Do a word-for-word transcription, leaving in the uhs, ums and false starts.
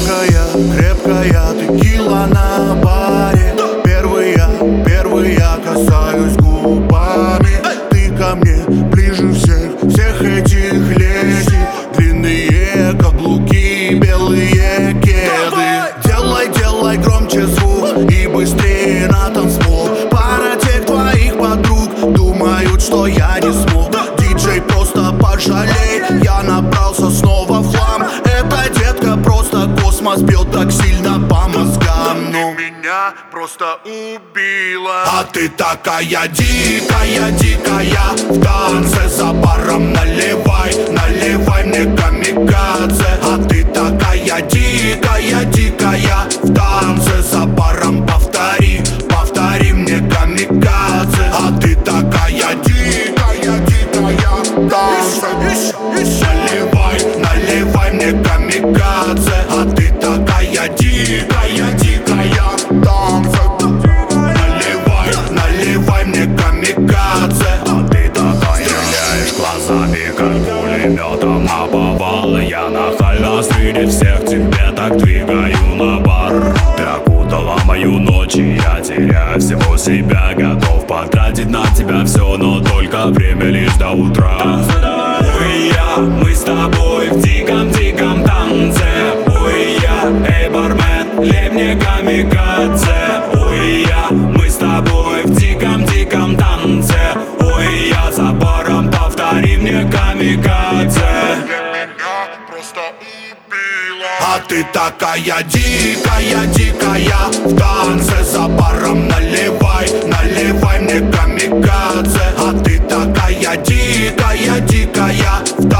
Крепкая, крепкая текила на баре. Первый я, первый я касаюсь губами. Ты ко мне ближе всех, всех этих леди. Длинные каблуки, белые кеды. Делай, делай громче звук и быстрее на танцпол. Пара тех твоих подруг думают, что я не смог. Диджей, просто пожалей, я набрался снова в хлам. Эта детка просто космос бьет так сильно по мозгам. Ну, меня просто убила. А ты такая дикая, дикая, в танце за баром наливай, наливай мне камикадзе. А ты такая дикая, дикая, в танце за баром повтори, повтори мне камикадзе. А ты такая дикая, дикая, в танце наливай, наливай мне камикадзе. А ты такая дикая, дикая, в танце наливай, наливай мне камикадзе. А ты такая стреляешь глазами, как пулеметом наповал. Я нахально среди всех тебе так двигаю на бар. Ты окутала мою ночь, и я теряю всего себя. Готов потратить на тебя все, но только время лишь до утра. Ой, я, мы с тобой в диком-диком танце. Ой, я, эй, бармен, лей мне камикадзе. Ой, я, мы с тобой в диком-диком танце. Ой, я, за баром повтори мне камикадзе. А ты такая дикая, дикая, в танце за баром наливай, наливай мне камикадзе. А ты такая дикая, дикая, в танце